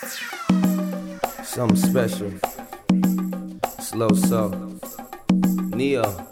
Something special. Slow soul. Neo.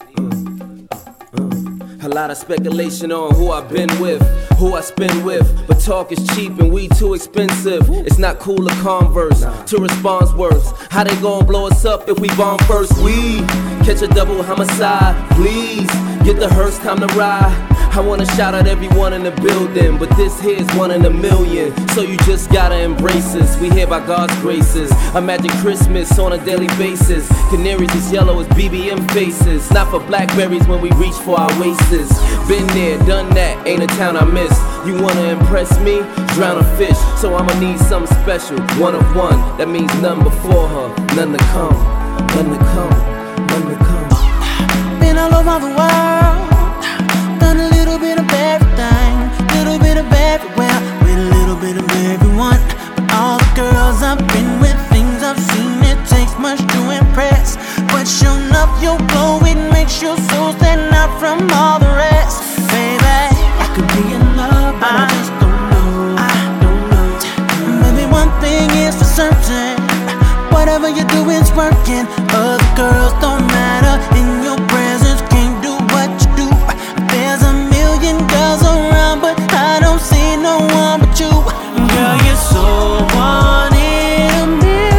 A lot of speculation on who I've been with, who I spend with, but talk is cheap and we too expensive. It's not cool to converse, to respond's words. How they gon' blow us up if we bomb first? We catch a double homicide, please get the hearse, time to ride. I wanna shout out everyone in the building, but this here's one in a million. So you just gotta embrace us. We here by God's graces. Imagine Christmas on a daily basis. Canaries as yellow as BBM faces. Not for blackberries when we reach for our wastes. Been there, done that, ain't a town I miss. You wanna impress me? Drown a fish. So I'ma need something special, one of one. That means none before her, none to come. None to come, none to come. Been all over the world, done a little bit of everything, little bit of everywhere, with a little bit of everyone. But all the girls I've been with, things I've seen, it takes much to impress. But sure enough, your glow, it makes your soul stand out from all the rest. Baby, I could be in love, but I just don't know. I don't know. Maybe one thing is for certain, whatever you do is working. Other girls don't matter, in your presence can't do what you do. There's a million girls around, but I don't see no one but you. Girl, you're so one in a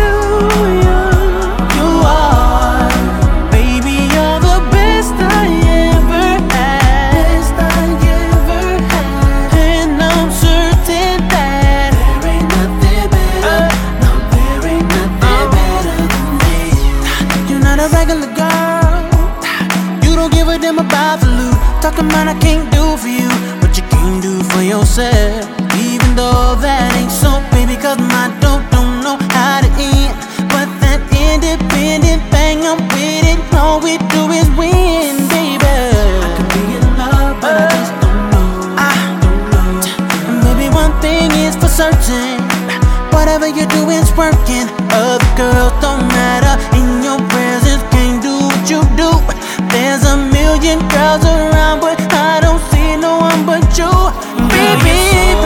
million. You are, baby, you're the best I ever had. Best I ever had. And I'm certain that there ain't nothing better. No, there ain't nothing better than me. You're not a regular girl. You don't give a damn about the loot. Talking about I can't do for you what you can't do for yourself. Even though that ain't so, baby, cause my dope don't know how to end. But that independent thing, I'm with it. All we do is win, baby. I could be in love, but I just don't know. I don't know. And baby, one thing is for certain, whatever you do is working. Other girls don't matter, in your presence can't do what you do. There's a million girls around, but I don't see no one but you. Baby,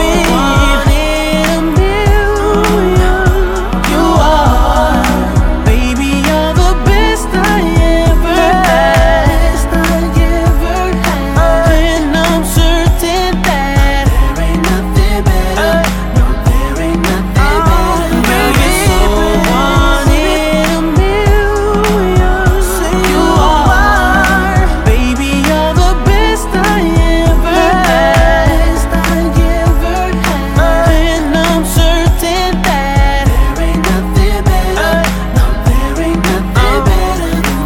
one in a million. You are, baby, you're the best I ever had. Best I ever had. And I'm certain that there ain't nothing better. No, there ain't nothing better. Baby, one in a million. You are, baby, you're the best I ever had. Best I ever had. And I'm certain that there ain't nothing better. No, there ain't nothing better than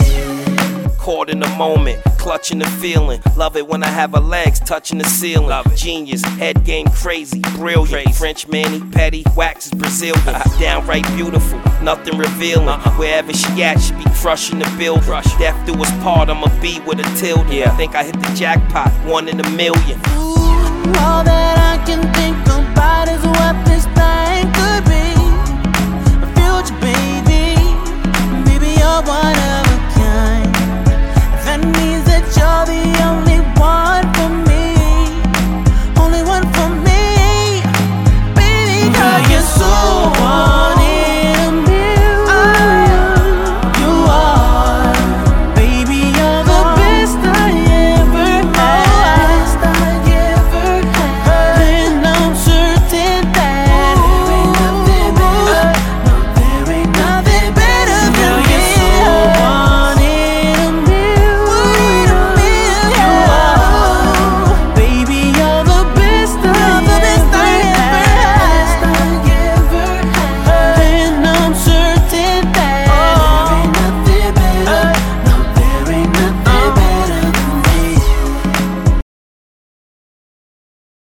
me. Caught in the moment, clutching the feeling. Love it when I have her legs touching the ceiling. Genius, head game crazy, brilliant. French Manny, petty, wax is Brazilian. Downright beautiful, nothing revealing. Wherever she at, she be crushing the building. Death do us part, I'ma be with a tilde. I think I hit the jackpot, 1 in a million. All that